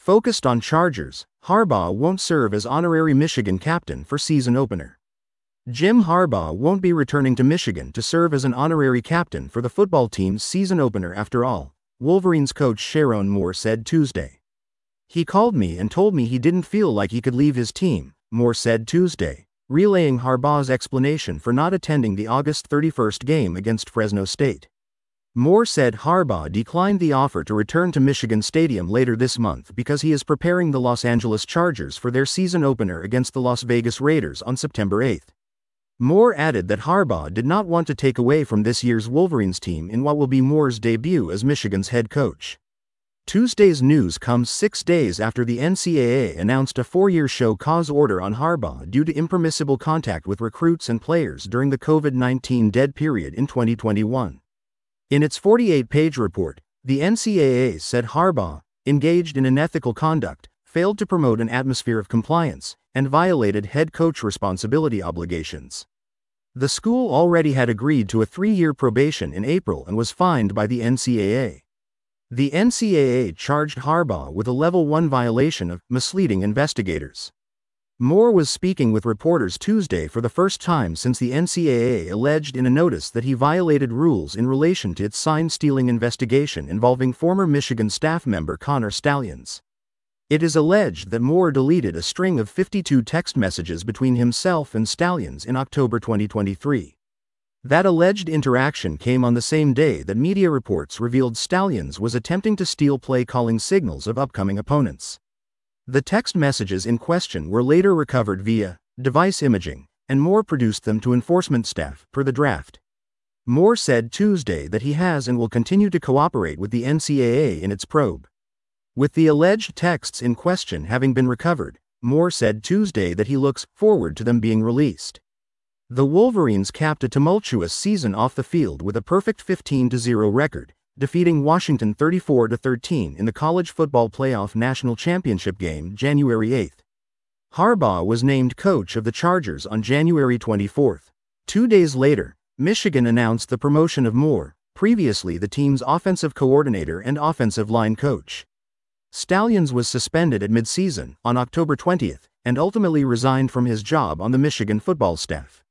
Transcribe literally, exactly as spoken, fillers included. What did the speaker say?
Focused on Chargers, Harbaugh won't serve as honorary Michigan captain for season opener. Jim Harbaugh won't be returning to Michigan to serve as an honorary captain for the football team's season opener after all, Wolverines coach Sherrone Moore said Tuesday. He called me and told me he didn't feel like he could leave his team, Moore said Tuesday, relaying Harbaugh's explanation for not attending the August thirty-first game against Fresno State. Moore said Harbaugh declined the offer to return to Michigan Stadium later this month because he is preparing the Los Angeles Chargers for their season opener against the Las Vegas Raiders on September eighth. Moore added that Harbaugh did not want to take away from this year's Wolverines team in what will be Moore's debut as Michigan's head coach. Tuesday's news comes six days after the N C double A announced a four-year show cause order on Harbaugh due to impermissible contact with recruits and players during the COVID nineteen dead period in twenty twenty-one. In its forty-eight page report, the N C double A said Harbaugh, engaged in unethical conduct, failed to promote an atmosphere of compliance, and violated head coach responsibility obligations. The school already had agreed to a three-year probation in April and was fined by the N C double A. The N C double A charged Harbaugh with a Level one violation of misleading investigators. Moore was speaking with reporters Tuesday for the first time since the N C double A alleged in a notice that he violated rules in relation to its sign-stealing investigation involving former Michigan staff member Connor Stalions. It is alleged that Moore deleted a string of fifty-two text messages between himself and Stalions in October twenty twenty-three. That alleged interaction came on the same day that media reports revealed Stalions was attempting to steal play-calling signals of upcoming opponents. The text messages in question were later recovered via device imaging, and Moore produced them to enforcement staff, per the draft. Moore said Tuesday that he has and will continue to cooperate with the N C double A in its probe. With the alleged texts in question having been recovered, Moore said Tuesday that he looks forward to them being released. The Wolverines capped a tumultuous season off the field with a perfect fifteen to zero record, defeating Washington thirty-four to thirteen in the College Football Playoff National Championship game January eighth. Harbaugh was named coach of the Chargers on January twenty-fourth. Two days later, Michigan announced the promotion of Moore, previously the team's offensive coordinator and offensive line coach. Stalions was suspended at midseason on October twentieth and ultimately resigned from his job on the Michigan football staff.